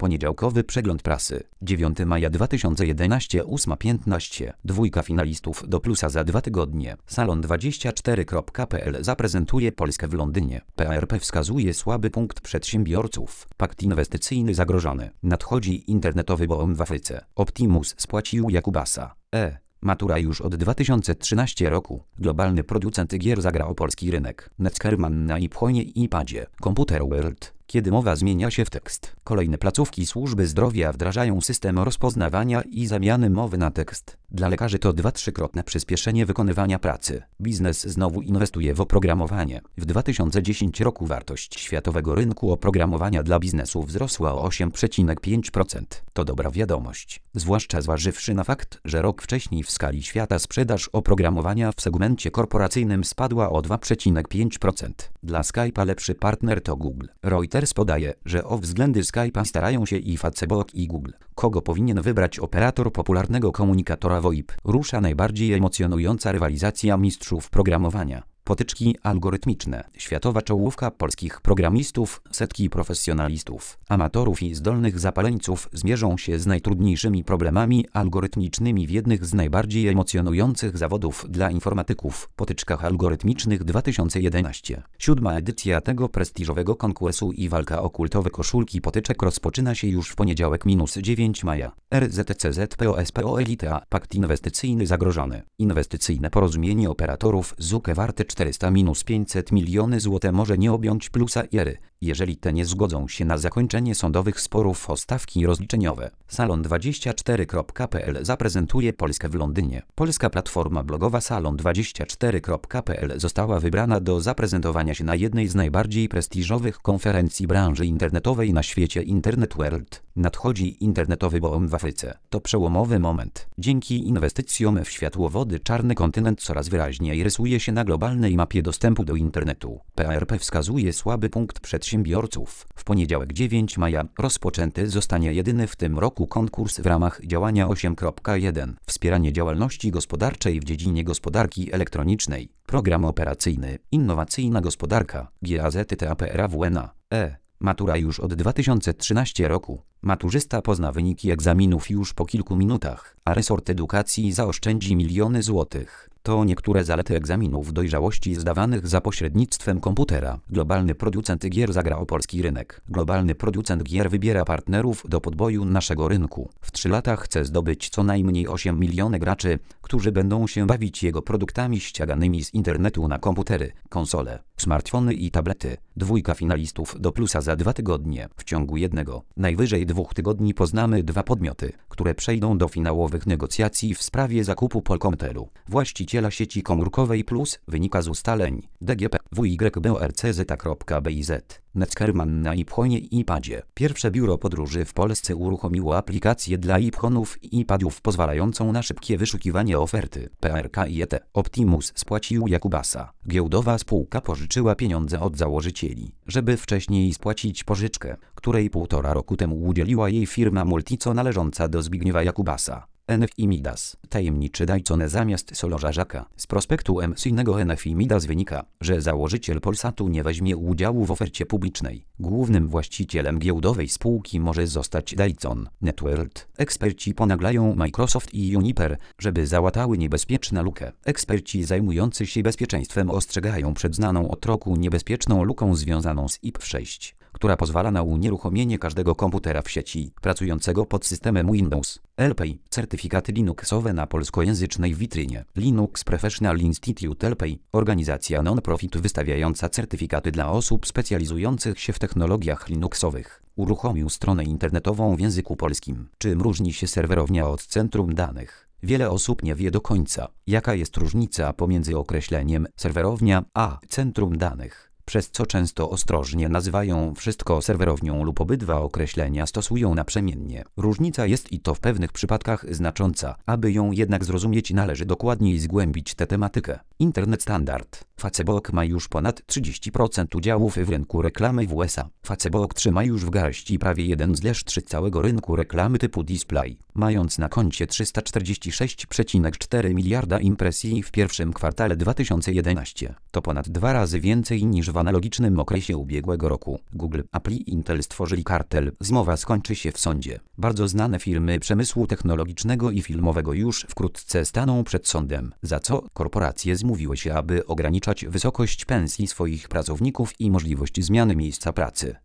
Poniedziałkowy przegląd prasy. 9 maja 2011, 8:15. Dwójka finalistów do Plusa za 2 tygodnie. Salon24.pl zaprezentuje Polskę w Londynie. PRP wskazuje słaby punkt przedsiębiorców. Pakt inwestycyjny zagrożony. Nadchodzi internetowy boom w Afryce. Optimus spłacił Jakubasa. Matura już od 2013 roku. Globalny producent gier zagra o polski rynek. Neckerman na iPhonie i iPadzie. Computer World. Kiedy mowa zmienia się w tekst. Kolejne placówki służby zdrowia wdrażają system rozpoznawania i zamiany mowy na tekst. Dla lekarzy to 2-3-krotne przyspieszenie wykonywania pracy. Biznes znowu inwestuje w oprogramowanie. W 2010 roku wartość światowego rynku oprogramowania dla biznesu wzrosła o 8,5%. To dobra wiadomość. Zwłaszcza zważywszy na fakt, że rok wcześniej w skali świata sprzedaż oprogramowania w segmencie korporacyjnym spadła o 2,5%. Dla Skype'a lepszy partner to Google. Reuters podaje, że o względy Skype'a starają się i Facebook i Google. Kogo powinien wybrać operator popularnego komunikatora VoIP? Rusza najbardziej emocjonująca rywalizacja mistrzów programowania. Potyczki algorytmiczne. Światowa czołówka polskich programistów, setki profesjonalistów, amatorów i zdolnych zapaleńców zmierzą się z najtrudniejszymi problemami algorytmicznymi w jednych z najbardziej emocjonujących zawodów dla informatyków. Potyczkach algorytmicznych 2011. 7. edycja tego prestiżowego konkursu i walka o kultowe koszulki potyczek rozpoczyna się już w poniedziałek -9 maja. RZCZ-POSPO Elite. Pakt inwestycyjny zagrożony. Inwestycyjne porozumienie operatorów ZUKE warte 400-500 miliony złotych może nie objąć Plusa i Ery, jeżeli te nie zgodzą się na zakończenie sądowych sporów o stawki rozliczeniowe. Salon24.pl zaprezentuje Polskę w Londynie. Polska platforma blogowa Salon24.pl została wybrana do zaprezentowania się na jednej z najbardziej prestiżowych konferencji branży internetowej na świecie Internet World. Nadchodzi internetowy boom w Afryce. To przełomowy moment. Dzięki inwestycjom w światłowody czarny kontynent coraz wyraźniej rysuje się na globalnej mapie dostępu do internetu. PRP wskazuje słaby punkt przedsiębiorców. W poniedziałek 9 maja rozpoczęty zostanie jedyny w tym roku konkurs w ramach działania 8.1. Wspieranie działalności gospodarczej w dziedzinie gospodarki elektronicznej. Program operacyjny Innowacyjna gospodarka GAZTAPRAWNA. Matura już od 2013 roku. Maturzysta pozna wyniki egzaminów już po kilku minutach, a resort edukacji zaoszczędzi miliony złotych. To niektóre zalety egzaminów dojrzałości zdawanych za pośrednictwem komputera. Globalny producent gier zagra o polski rynek. Globalny producent gier wybiera partnerów do podboju naszego rynku. W 3 lata chce zdobyć co najmniej 8 milionów graczy, którzy będą się bawić jego produktami ściąganymi z internetu na komputery, konsole, smartfony i tablety. Dwójka finalistów do Plusa za 2 tygodnie. W ciągu jednego, najwyżej 2 tygodni poznamy 2 podmioty, które przejdą do finałowych negocjacji w sprawie zakupu Polkomtelu, właściciela sieci komórkowej Plus, wynika z ustaleń DGP WYBORCZ.BIZ. Neckerman na iPhonie i iPadzie. Pierwsze biuro podróży w Polsce uruchomiło aplikację dla iPhone'ów i iPadów pozwalającą na szybkie wyszukiwanie oferty. PRK i ET. Optimus spłacił Jakubasa. Giełdowa spółka pożyczyła pieniądze od założycieli, żeby wcześniej spłacić pożyczkę, której 1,5 roku temu udzieliła jej firma Multico należąca do Zbigniewa Jakubasa. NFI Midas. Tajemniczy Dajcone zamiast Solorza-Żaka. Z prospektu emisyjnego NFI Midas wynika, że założyciel Polsatu nie weźmie udziału w ofercie publicznej. Głównym właścicielem giełdowej spółki może zostać Dyson Networld. Eksperci ponaglają Microsoft i Juniper, żeby załatały niebezpieczną lukę. Eksperci zajmujący się bezpieczeństwem ostrzegają przed znaną od roku niebezpieczną luką związaną z IP6, która pozwala na unieruchomienie każdego komputera w sieci pracującego pod systemem Windows. LPI. Certyfikaty Linuxowe na polskojęzycznej witrynie. Linux Professional Institute LPI. Organizacja non-profit wystawiająca certyfikaty dla osób specjalizujących się w technologiach Linuxowych. Uruchomił stronę internetową w języku polskim. Czym różni się serwerownia od centrum danych? Wiele osób nie wie do końca, jaka jest różnica pomiędzy określeniem serwerownia a centrum danych, przez co często ostrożnie nazywają wszystko serwerownią lub obydwa określenia stosują naprzemiennie. Różnica jest i to w pewnych przypadkach znacząca. Aby ją jednak zrozumieć, należy dokładniej zgłębić tę tematykę. Internet Standard. Facebook ma już ponad 30% udziałów w rynku reklamy w USA. Facebook trzyma już w garści prawie 1/3 całego rynku reklamy typu display, mając na koncie 346,4 miliarda impresji w pierwszym kwartale 2011. To ponad 2 razy więcej niż w analogicznym okresie ubiegłego roku Google, Apple i Intel stworzyli kartel. Zmowa skończy się w sądzie. Bardzo znane firmy przemysłu technologicznego i filmowego już wkrótce staną przed sądem, za co korporacje zmówiły się, aby ograniczać wysokość pensji swoich pracowników i możliwość zmiany miejsca pracy.